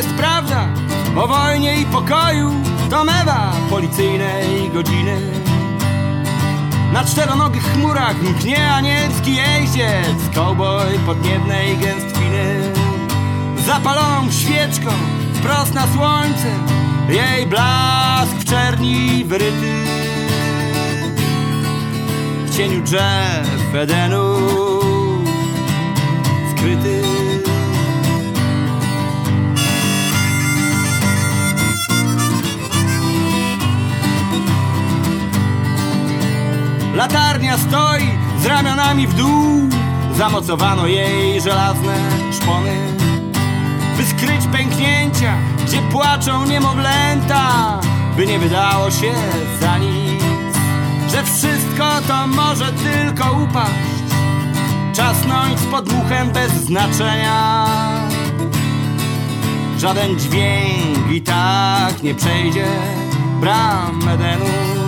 jest prawda o wojnie i pokoju, to mewa policyjnej godziny. Na czteronogich chmurach mknie anielski jeździec, cowboy podniebnej gęstwiny. Zapaloną świeczką wprost na słońce, jej blask w czerni wyryty. W cieniu drzew Edenu skryty. Latarnia stoi z ramionami w dół, zamocowano jej żelazne szpony, by skryć pęknięcia, gdzie płaczą niemowlęta, by nie wydało się za nic, że wszystko to może tylko upaść, czasnąć z podmuchem bez znaczenia. Żaden dźwięk i tak nie przejdzie bram Edenu.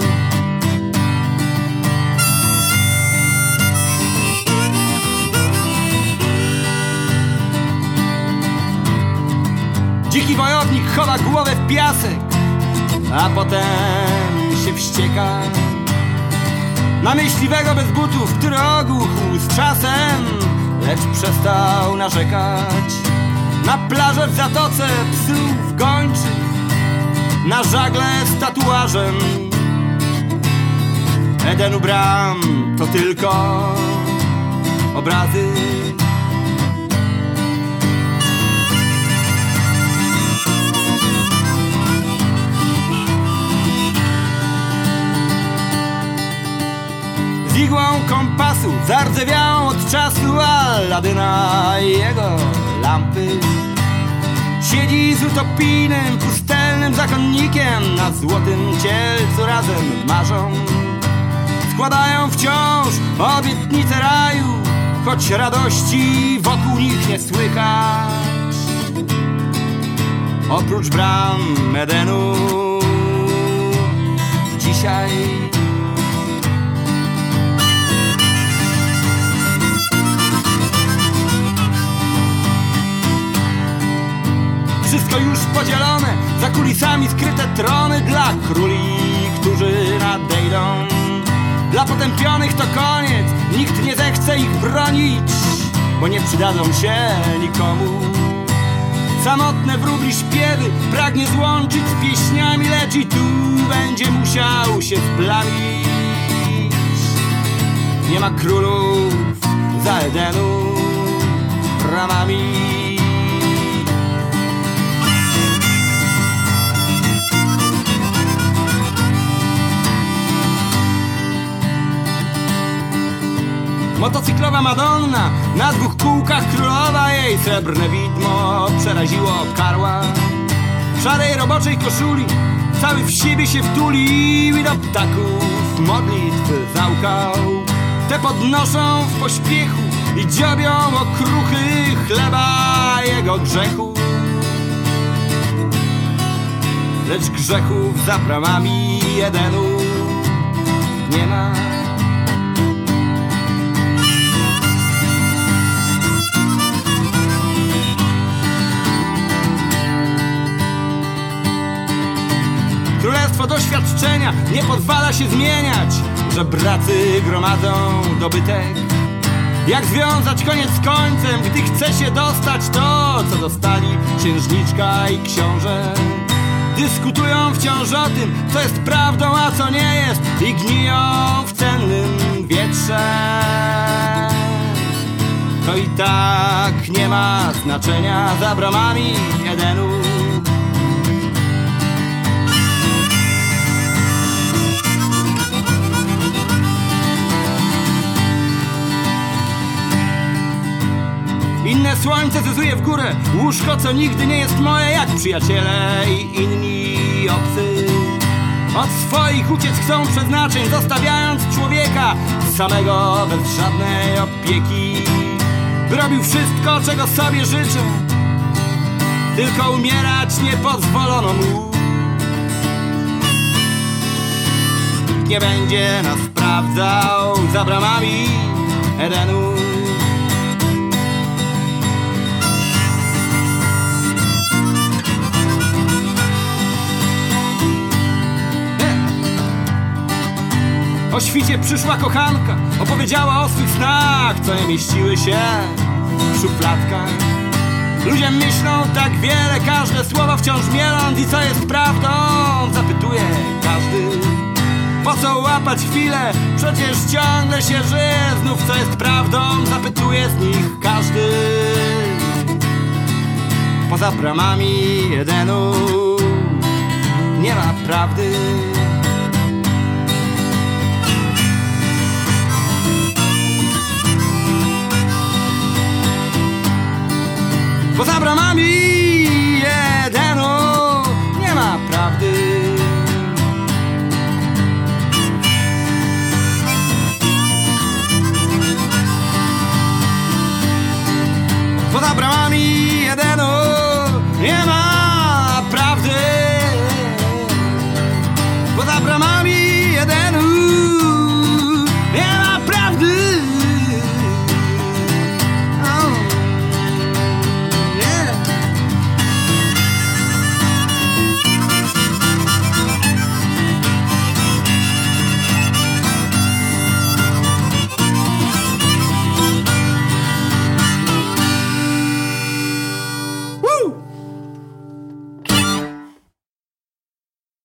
Dziki wojownik chowa głowę w piasek, a potem się wścieka na myśliwego bez butów, który ogłuchł z czasem, lecz przestał narzekać. Na plażę w zatoce psów gończych, na żagle z tatuażem. Edenu bram to tylko obrazy. Z igłą kompasu zardzewiałą od czasu Aladyna i jego lampy. Siedzi z utopijnym, pustelnym zakonnikiem na złotym cielcu, razem marzą. Składają wciąż obietnice raju, choć radości wokół nich nie słychać. Oprócz bram Edenu dzisiaj wszystko już podzielone, za kulisami skryte trony dla króli, którzy nadejdą. Dla potępionych to koniec, nikt nie zechce ich bronić, bo nie przydadzą się nikomu. Samotne wróbli śpiewy pragnie złączyć z pieśniami, lecz i tu będzie musiał się splamić. Nie ma królów za Edenu bramami. Motocyklowa Madonna, na dwóch kółkach królowa, jej srebrne widmo przeraziło karła. W szarej roboczej koszuli cały w siebie się wtulił i do ptaków modlitw załkał. Te podnoszą w pośpiechu i dziobią okruchy chleba jego grzechu. Lecz grzechów za bramami Edenu nie ma. Królestwo doświadczenia nie pozwala się zmieniać, że bracy gromadzą dobytek. Jak związać koniec z końcem, gdy chce się dostać to, co dostali księżniczka i książę? Dyskutują wciąż o tym, co jest prawdą, a co nie jest, i gniją w cennym wietrze. To i tak nie ma znaczenia za bramami Edenu. Inne słońce zezuje w górę, łóżko, co nigdy nie jest moje, jak przyjaciele i inni obcy. Od swoich uciec chcą przeznaczeń, zostawiając człowieka samego bez żadnej opieki. By robił wszystko, czego sobie życzę, tylko umierać nie pozwolono mu. Nikt nie będzie nas sprawdzał za bramami Edenu. O świcie przyszła kochanka, opowiedziała o swych snach, co nie mieściły się w szufladkach. Ludzie myślą tak wiele, każde słowo wciąż mieląc. I co jest prawdą? Zapytuje każdy. Po co łapać chwilę? Przecież ciągle się żyje. Znów co jest prawdą? Zapytuje z nich każdy. Poza bramami Edenu nie ma prawdy. Poza bramami Edenu nie ma prawdy. Poza bramami